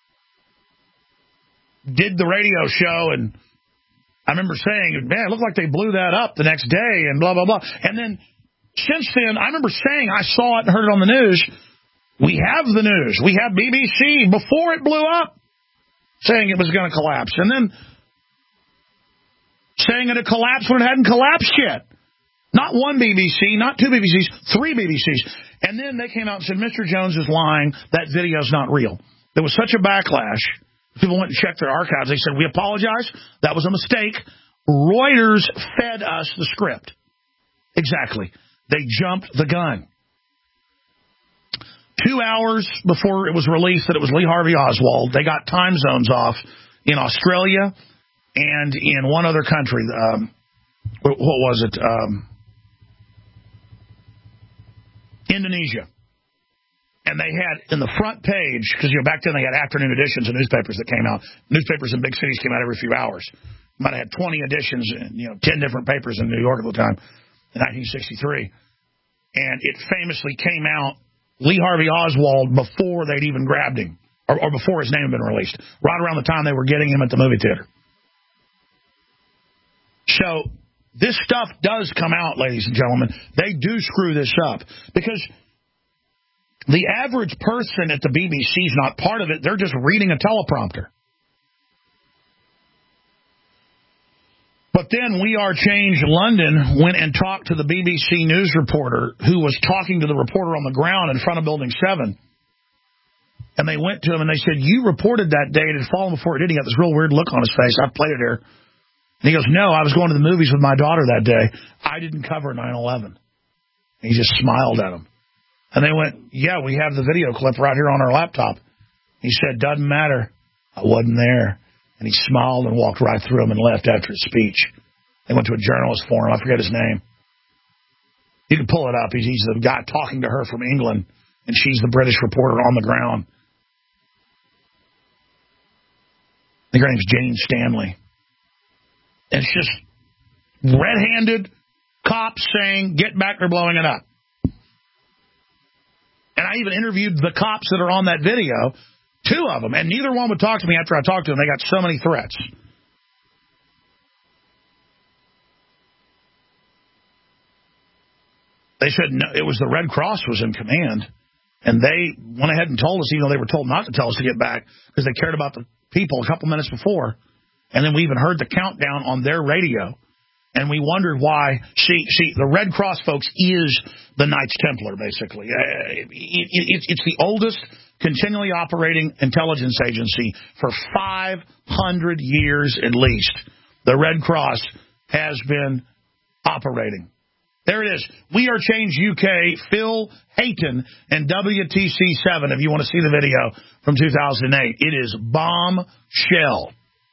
did the radio show, and I remember saying, man, it looked like they blew that up the next day, and blah, blah, blah. And then since then, I remember saying I saw it and heard it on the news. We have the news. We have B B C before it blew up saying it was going to collapse. And then saying it had collapsed when it hadn't collapsed yet. Not one B B C, not two B B Cs, three B B Cs. And then they came out and said, Mister Jones is lying. That video's not real. There was such a backlash. People went and checked their archives. They said, we apologize. That was a mistake. Reuters fed us the script. Exactly. They jumped the gun. Two hours before it was released that it was Lee Harvey Oswald, they got time zones off in Australia and in one other country. Um, what, what was it? Um, Indonesia. And they had in the front page, because you know back then they had afternoon editions of newspapers that came out. Newspapers in big cities came out every few hours. Might have had twenty editions, and you know, ten different papers in New York at the time, in nineteen sixty-three. And it famously came out Lee Harvey Oswald before they'd even grabbed him, or, or before his name had been released, right around the time they were getting him at the movie theater. So this stuff does come out, ladies and gentlemen. They do screw this up because The average person at the B B C is not part of it. They're just reading a teleprompter. But then We Are Change London went and talked to the B B C news reporter who was talking to the reporter on the ground in front of Building seven. And they went to him and they said, you reported that day and it had fallen before it did. He got this real weird look on his face. I played it here. And he goes, no, I was going to the movies with my daughter that day. I didn't cover nine eleven. He just smiled at him. And they went, yeah, we have the video clip right here on our laptop. He said, doesn't matter. I wasn't there. And he smiled and walked right through him and left after his speech. They went to a journalist forum. I forget his name. You can pull it up. He's, he's the guy talking to her from England, and she's the British reporter on the ground. I think her name's Jane Stanley. And it's just red-handed cops saying, get back, they're blowing it up. And I even interviewed the cops that are on that video, two of them, and neither one would talk to me after I talked to them. They got so many threats. They said no, it was the Red Cross was in command, and they went ahead and told us, even though they were told not to tell us to get back, because they cared about the people a couple minutes before. And then we even heard the countdown on their radio, and we wondered why. See, see, the Red Cross, folks, is the Knights Templar, basically. Uh, it, it, it's the oldest continually operating intelligence agency for five hundred years at least. The Red Cross has been operating. There it is. We Are Change U K, Phil Hayton, and W T C seven, if you want to see the video from two thousand eight. It is bombshell.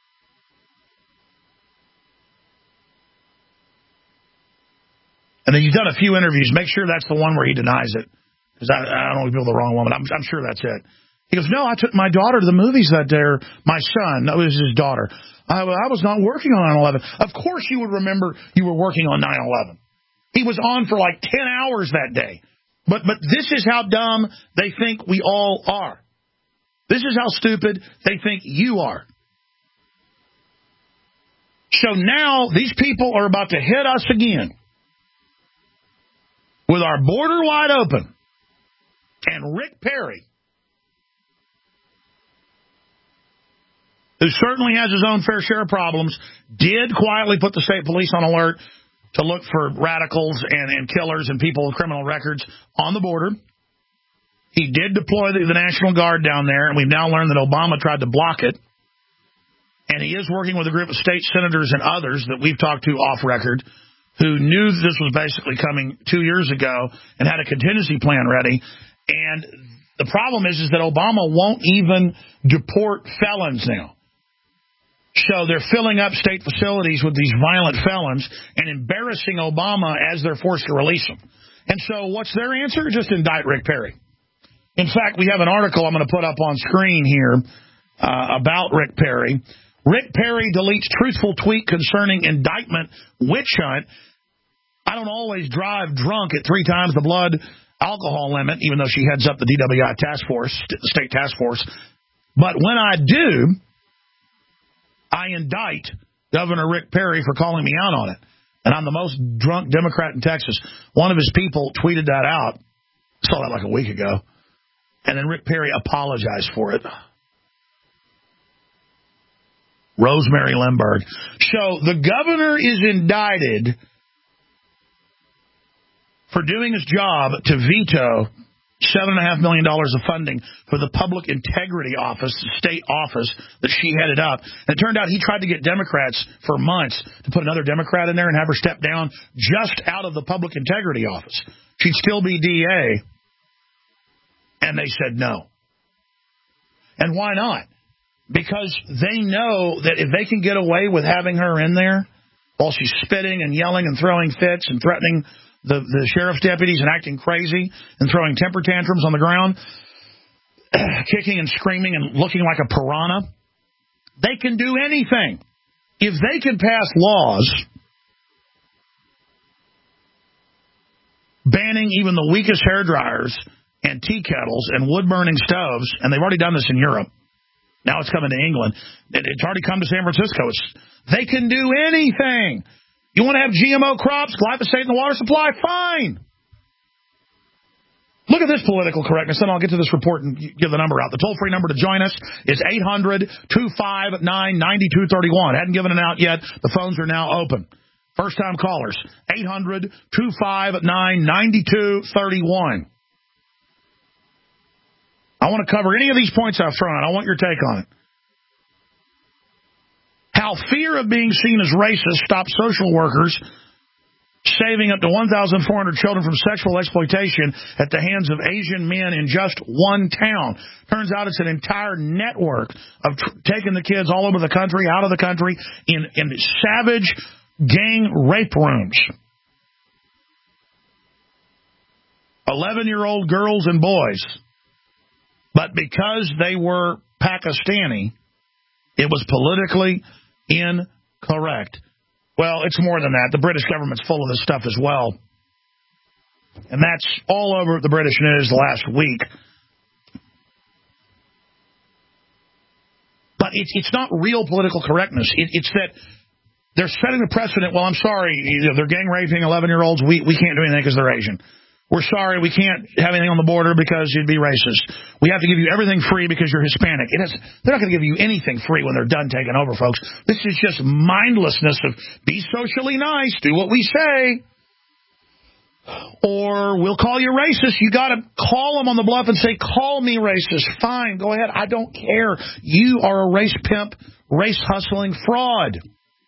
And then you've done a few interviews. Make sure that's the one where he denies it. Because I, I don't want to feel the wrong one, but I'm, I'm sure that's it. He goes, no, I took my daughter to the movies that day, or my son. That was his daughter. I, I was not working on nine eleven. Of course you would remember you were working on nine eleven. He was on for like ten hours that day. But but this is how dumb they think we all are. This is how stupid they think you are. So now these people are about to hit us again with our border wide open. And Rick Perry, who certainly has his own fair share of problems, did quietly put the state police on alert to look for radicals and, and killers and people with criminal records on the border. He did deploy the, the National Guard down there, and we've now learned that Obama tried to block it. And he is working with a group of state senators and others that we've talked to off record who knew this was basically coming two years ago and had a contingency plan ready. And the problem is, is that Obama won't even deport felons now. So they're filling up state facilities with these violent felons and embarrassing Obama as they're forced to release them. And so what's their answer? Just indict Rick Perry. In fact, we have an article I'm going to put up on screen here uh, about Rick Perry. Rick Perry deletes truthful tweet concerning indictment witch hunt. I don't always drive drunk at three times the blood alcohol limit, even though she heads up the D W I task force, the state task force. But when I do, I indict Governor Rick Perry for calling me out on it. And I'm the most drunk Democrat in Texas. One of his people tweeted that out. I saw that like a week ago. And then Rick Perry apologized for it. Rosemary Lemberg. So the governor is indicted for doing his job to veto seven point five million dollars of funding for the Public Integrity Office, the state office that she headed up. And it turned out he tried to get Democrats for months to put another Democrat in there and have her step down just out of the Public Integrity Office. She'd still be D A. And they said no. And why not? Because they know that if they can get away with having her in there while she's spitting and yelling and throwing fits and threatening the, the sheriff's deputies and acting crazy and throwing temper tantrums on the ground, kicking and screaming and looking like a piranha, they can do anything. If they can pass laws banning even the weakest hairdryers and tea kettles and wood-burning stoves, and they've already done this in Europe. Now it's coming to England. It's already come to San Francisco. It's, they can do anything. You want to have G M O crops, glyphosate in the water supply? Fine. Look at this political correctness, then I'll get to this report and give the number out. The toll-free number to join us is eight hundred, two five nine, nine two three one. Hadn't given it out yet. The phones are now open. First-time callers, eight hundred, two five nine, nine two three one. I want to cover any of these points up front. I want your take on it. How fear of being seen as racist stops social workers saving up to one thousand four hundred children from sexual exploitation at the hands of Asian men in just one town. Turns out it's an entire network of tr- taking the kids all over the country, out of the country, in, in savage gang rape rooms. eleven-year-old girls and boys. But because they were Pakistani, it was politically incorrect. Well, it's more than that. The British government's full of this stuff as well. And that's all over the British news last week. But it's it's not real political correctness. It, it's that they're setting the precedent. Well, I'm sorry, they're gang raping eleven-year-olds. We, we can't do anything because they're Asian. We're sorry, we can't have anything on the border because you'd be racist. We have to give you everything free because you're Hispanic. It has, they're not going to give you anything free when they're done taking over, folks. This is just mindlessness of be socially nice, do what we say, or we'll call you racist. You got to call them on the bluff and say, call me racist. Fine, go ahead. I don't care. You are a race pimp, race hustling fraud.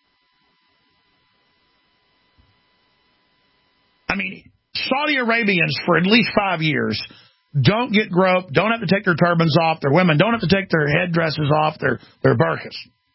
I mean, Saudi Arabians for at least five years don't get groped, don't have to take their turbans off, their women don't have to take their headdresses off, their, their burqas.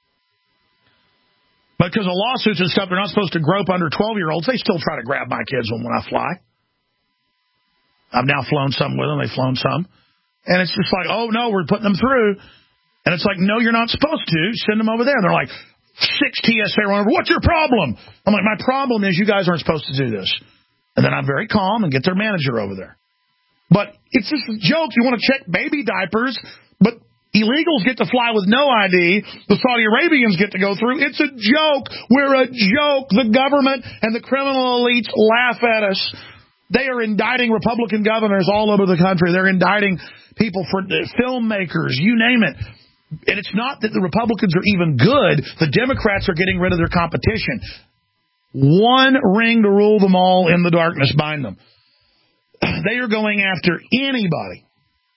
But because of lawsuits and stuff, they're not supposed to grope under twelve-year-olds. They still try to grab my kids when, when I fly. I've now flown some with them. They've flown some. And it's just like, oh, no, we're putting them through. And it's like, no, you're not supposed to. Send them over there. And they're like, six T S A run over. What's your problem? I'm like, my problem is you guys aren't supposed to do this. And then I'm very calm and get their manager over there. But it's just a joke. You want to check baby diapers, but illegals get to fly with no I D. The Saudi Arabians get to go through. It's a joke. We're a joke. The government and the criminal elites laugh at us. They are indicting Republican governors all over the country. They're indicting people for filmmakers, you name it. And it's not that the Republicans are even good. The Democrats are getting rid of their competition. One ring to rule them all in the darkness, bind them. They are going after anybody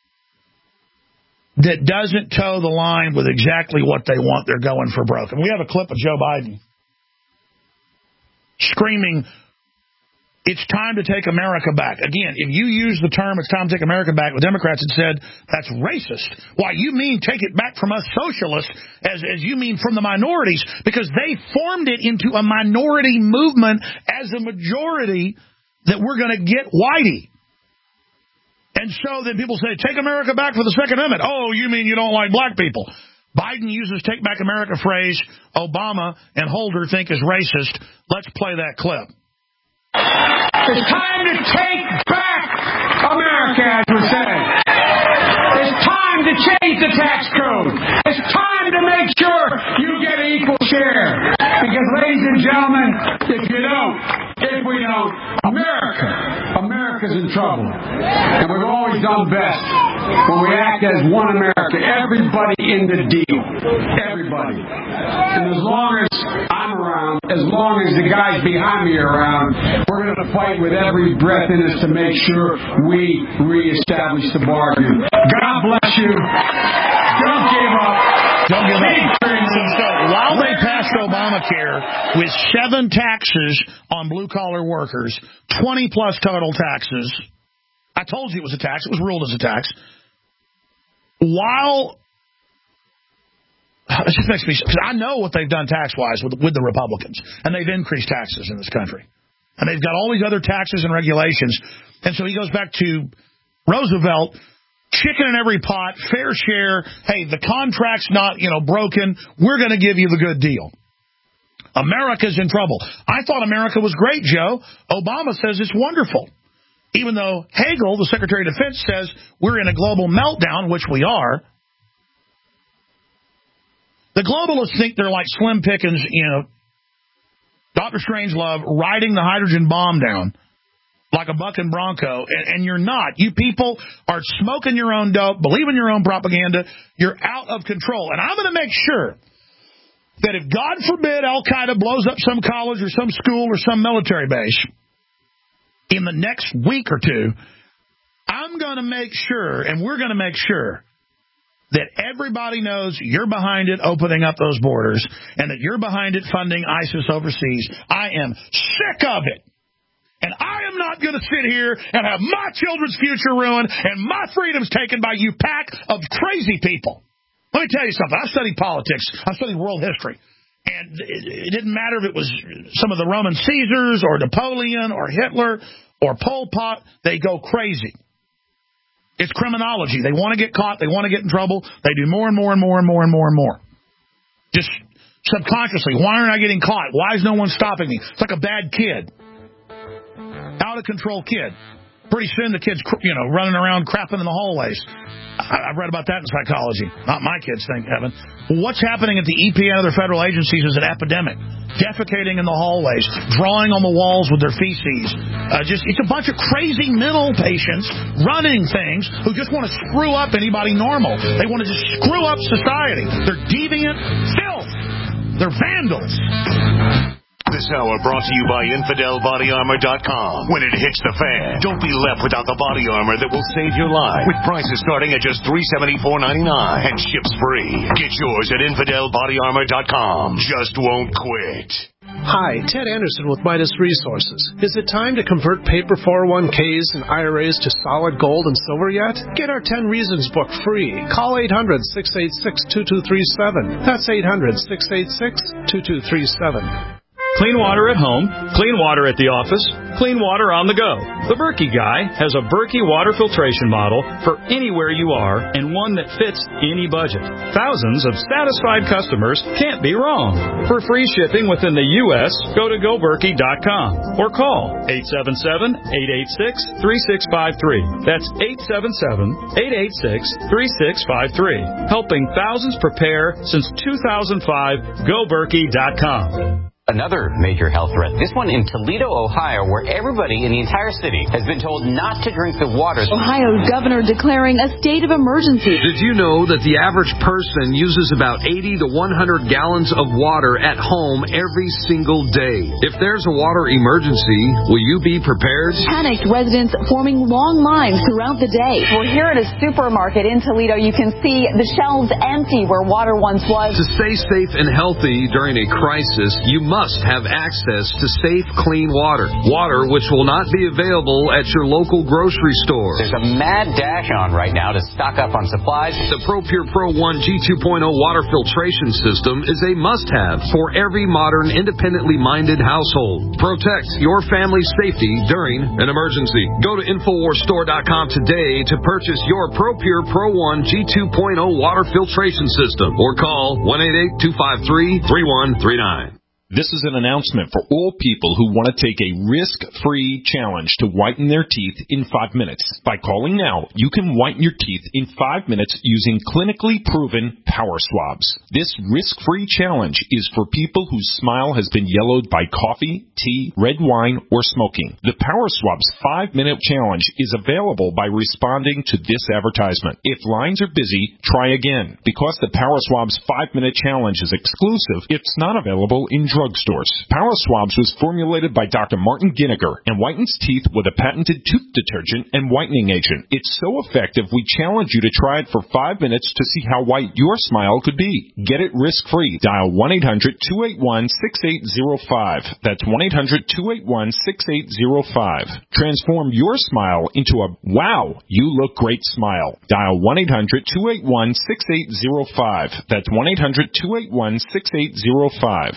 that doesn't toe the line with exactly what they want. They're going for broke. And we have a clip of Joe Biden screaming, it's time to take America back. Again, if you use the term, it's time to take America back, the Democrats had said, that's racist. Why, you mean take it back from us socialists, as, as you mean from the minorities, because they formed it into a minority movement as a majority that we're going to get whitey. And so then people say, take America back for the Second Amendment. Oh, you mean you don't like black people. Biden uses take back America phrase Obama and Holder think is racist. Let's play that clip. It's time to take back America, as we're saying. It's time to change the tax code. It's time to make sure you get an equal share. Because, ladies and gentlemen, if you don't, if we don't, America, America's in trouble. And we've always done best when we act as one America. Everybody in the deal. Everybody. And as long as I'm around, as long as the guys behind me are around, we're going to fight with every breath in us to make sure we reestablish the bargain. God bless you. Don't give up. Don't give up. So while they passed Obamacare with seven taxes on blue-collar workers, twenty-plus total taxes, I told you it was a tax. It was ruled as a tax. While it just makes me, because I know what they've done tax-wise with, with the Republicans, and they've increased taxes in this country. And they've got all these other taxes and regulations. And so he goes back to Roosevelt, chicken in every pot, fair share. Hey, the contract's not, you know, broken. We're going to give you the good deal. America's in trouble. I thought America was great, Joe. Obama says it's wonderful. Even though Hagel, the Secretary of Defense, says we're in a global meltdown, which we are. The globalists think they're like Slim Pickens, you know, Doctor Strangelove riding the hydrogen bomb down like a bucking bronco, and, and you're not. You people are smoking your own dope, believing your own propaganda. You're out of control. And I'm going to make sure that if, God forbid, Al-Qaeda blows up some college or some school or some military base in the next week or two, I'm going to make sure, and we're going to make sure, that everybody knows you're behind it opening up those borders and that you're behind it funding ISIS overseas. I am sick of it. And I am not going to sit here and have my children's future ruined and my freedoms taken by you pack of crazy people. Let me tell you something. I studied politics. I studied world history. And it, it didn't matter if it was some of the Roman Caesars or Napoleon or Hitler or Pol Pot. They go crazy. It's criminology. They want to get caught. They want to get in trouble. They do more and more and more and more and more and more. Just subconsciously. Why aren't I getting caught? Why is no one stopping me? It's like a bad kid. Out of control kid. Pretty soon the kid's, you know, running around crapping in the hallways. I, I've read about that in psychology. Not my kids, thank heaven. What's happening at the E P A and other federal agencies is an epidemic. Defecating in the hallways, drawing on the walls with their feces. Uh, just it's a bunch of crazy mental patients running things who just want to screw up anybody normal. They want to just screw up society. They're deviant filth. They're vandals. This hour brought to you by Infidel Body Armor dot com. When it hits the fan, don't be left without the body armor that will save your life. With prices starting at just three hundred seventy-four dollars and ninety-nine cents and ships free. Get yours at Infidel Body Armor dot com. Just won't quit. Hi, Ted Anderson with Midas Resources. Is it time to convert paper four oh one k's and I R As to solid gold and silver yet? Get our ten Reasons book free. Call eight hundred, six eight six, two two three seven. That's eight hundred, six eight six, two two three seven. Clean water at home, clean water at the office, clean water on the go. The Berkey Guy has a Berkey water filtration model for anywhere you are and one that fits any budget. Thousands of satisfied customers can't be wrong. For free shipping within the U S, go to go berkey dot com or call eight seven seven, eight eight six, three six five three. That's eight seven seven, eight eight six, three six five three. Helping thousands prepare since two thousand five. go berkey dot com. Another major health threat, this one in Toledo, Ohio, where everybody in the entire city has been told not to drink the water. Ohio's governor declaring a state of emergency. Did you know that the average person uses about eighty to one hundred gallons of water at home every single day? If there's a water emergency, will you be prepared? Panicked residents forming long lines throughout the day. We're here at a supermarket in Toledo. You can see the shelves empty where water once was. To stay safe and healthy during a crisis, you must must have access to safe, clean water. Water which will not be available at your local grocery store. There's a mad dash on right now to stock up on supplies. The ProPure Pro one G two point oh water filtration system is a must-have for every modern, independently minded household. Protect your family's safety during an emergency. Go to Infowars Store dot com today to purchase your ProPure Pro one G two point oh water filtration system or call one eight eight, two five three, three one three nine. This is an announcement for all people who want to take a risk-free challenge to whiten their teeth in five minutes. By calling now, you can whiten your teeth in five minutes using clinically proven power swabs. This risk-free challenge is for people whose smile has been yellowed by coffee, tea, red wine, or smoking. The Power Swabs five-minute challenge is available by responding to this advertisement. If lines are busy, try again. Because the Power Swabs five-minute challenge is exclusive, it's not available in drugstores. Power Swabs was formulated by Doctor Martin Ginniger and whitens teeth with a patented tooth detergent and whitening agent. It's so effective, we challenge you to try it for five minutes to see how white your smile could be. Get it risk-free. Dial one eight hundred, two eight one, six eight zero five. That's one eight hundred, two eight one, six eight zero five. Transform your smile into a wow, you look great smile. Dial one eight hundred, two eight one, six eight zero five. That's one eight hundred, two eight one, six eight zero five.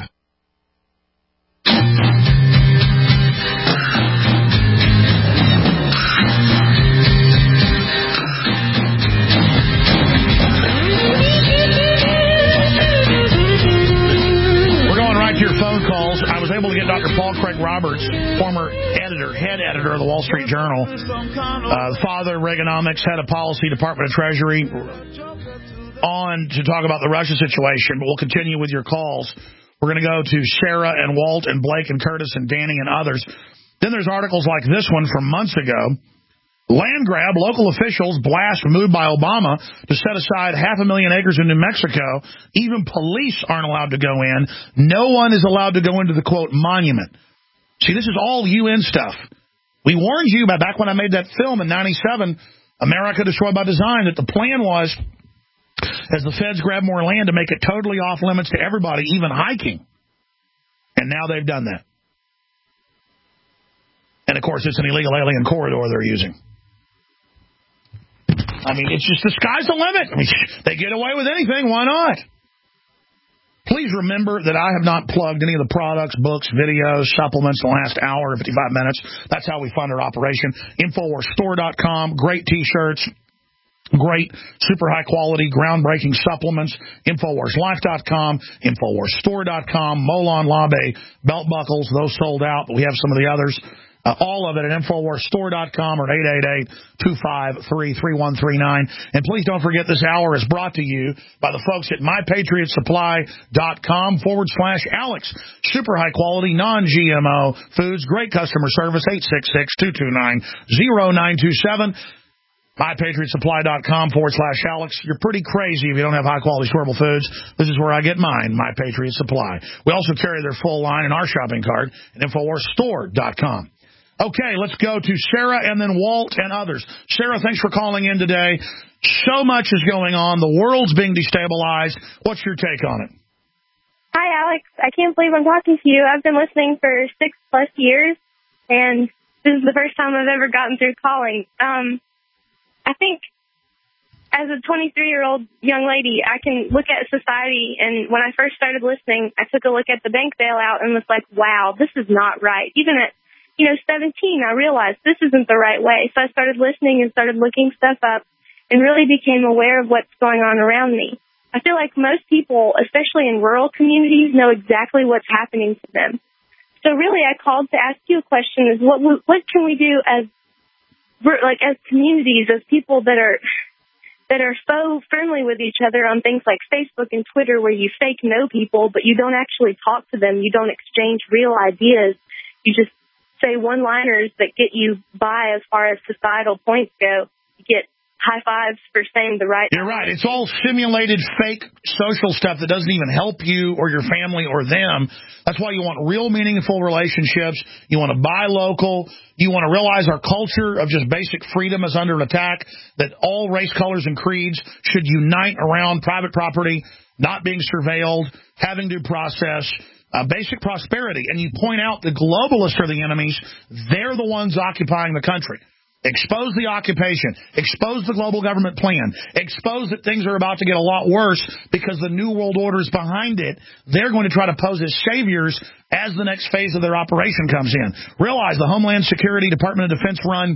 Your phone calls. I was able to get Doctor Paul Craig Roberts, former editor, head editor of the Wall Street Journal, uh, father of Reaganomics, head of policy, Department of Treasury, on to talk about the Russia situation. But we'll continue with your calls. We're going to go to Sarah and Walt and Blake and Curtis and Danny and others. Then there's articles like this one from months ago. Land grab, local officials blast move by Obama to set aside half a million acres in New Mexico. Even police aren't allowed to go in. No one is allowed to go into the, quote, monument. See, this is all U N stuff. We warned you about back when I made that film in ninety-seven, America Destroyed by Design, that the plan was, as the feds grab more land, to make it totally off limits to everybody, even hiking. And now they've done that. And, of course, it's an illegal alien corridor they're using. I mean, it's just the sky's the limit. I mean, they get away with anything. Why not? Please remember that I have not plugged any of the products, books, videos, supplements in the last hour or fifty-five minutes. That's how we fund our operation. Infowars Store dot com, great T-shirts, great, super high-quality, groundbreaking supplements. Infowars Life dot com, Infowars Store dot com, Molon Labe belt buckles. Those sold out, but we have some of the others. Uh, all of it at Infowars Store dot com or eight eight eight, two five three, three one three nine. And please don't forget this hour is brought to you by the folks at My Patriot Supply dot com forward slash Alex. Super high quality, non-G M O foods, great customer service, eight six six, two two nine, zero nine two seven. My Patriot Supply dot com forward slash Alex. You're pretty crazy if you don't have high-quality storable foods. This is where I get mine, My Patriot Supply. We also carry their full line in our shopping cart at Infowars Store dot com. Okay, let's go to Sarah and then Walt and others. Sarah, thanks for calling in today. So much is going on. The world's being destabilized. What's your take on it? Hi, Alex. I can't believe I'm talking to you. I've been listening for six plus years, and this is the first time I've ever gotten through calling. Um, I think as a twenty-three-year-old young lady, I can look at society, and when I first started listening, I took a look at the bank bailout and was like, wow, this is not right. Even at You know, seventeen, I realized this isn't the right way. So I started listening and started looking stuff up and really became aware of what's going on around me. I feel like most people, especially in rural communities, know exactly what's happening to them. So really, I called to ask you a question: is what what can we do as like as communities, as people that are that are so friendly with each other on things like Facebook and Twitter, where you fake know people, but you don't actually talk to them, you don't exchange real ideas, you just say one-liners that get you by as far as societal points go. You get high fives for saying the right You're right. It's all simulated fake social stuff that doesn't even help you or your family or them. That's why you want real meaningful relationships. You want to buy local. You want to realize our culture of just basic freedom is under attack, that all race, colors, and creeds should unite around private property, not being surveilled, having due process, Uh, basic prosperity. And you point out the globalists are the enemies. They're the ones occupying the country. Expose the occupation. Expose the global government plan. Expose that things are about to get a lot worse because the New World Order is behind it. They're going to try to pose as saviors as the next phase of their operation comes in. Realize the Homeland Security, Department of Defense run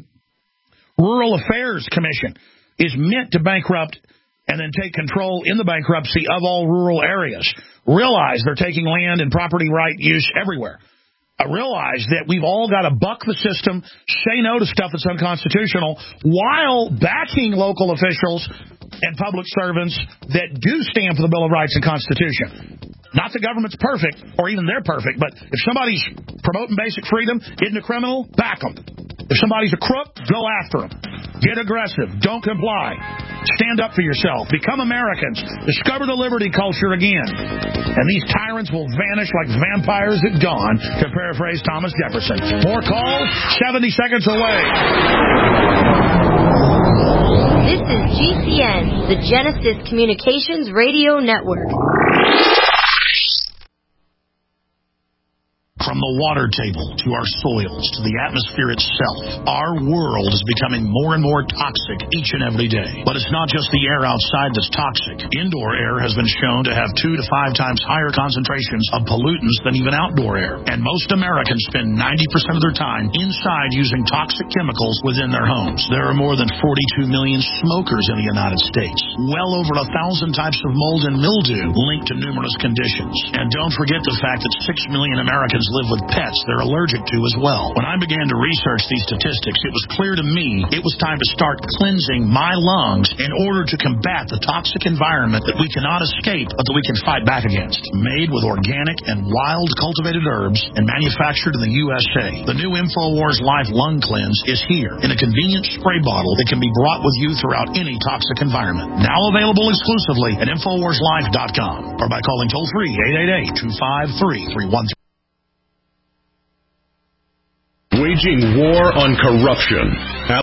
Rural Affairs Commission is meant to bankrupt and then take control in the bankruptcy of all rural areas. Realize they're taking land and property right use everywhere. I realize that we've all got to buck the system, say no to stuff that's unconstitutional, while backing local officials and public servants that do stand for the Bill of Rights and Constitution. Not the government's perfect, or even they're perfect, but if somebody's promoting basic freedom, isn't a criminal, back them. If somebody's a crook, go after them. Get aggressive. Don't comply. Stand up for yourself. Become Americans. Discover the liberty culture again. And these tyrants will vanish like vampires at dawn, to paraphrase Thomas Jefferson. More calls, seventy seconds away. This is G C N, the Genesis Communications Radio Network. From the water table to our soils to the atmosphere itself, our world is becoming more and more toxic each and every day. But it's not just the air outside that's toxic. Indoor air has been shown to have two to five times higher concentrations of pollutants than even outdoor air. And most Americans spend ninety percent of their time inside using toxic chemicals within their homes. There are more than forty-two million smokers in the United States. Well over a thousand types of mold and mildew linked to numerous conditions. And don't forget the fact that six million Americans live with pets they're allergic to as well. When I began to research these statistics, it was clear to me it was time to start cleansing my lungs in order to combat the toxic environment that we cannot escape but that we can fight back against. Made with organic and wild cultivated herbs and manufactured in the U S A, the new InfoWars Life Lung Cleanse is here in a convenient spray bottle that can be brought with you throughout any toxic environment. Now available exclusively at Infowars Life dot com or by calling toll-free eight eight eight, two five three, three one three. Waging war on corruption.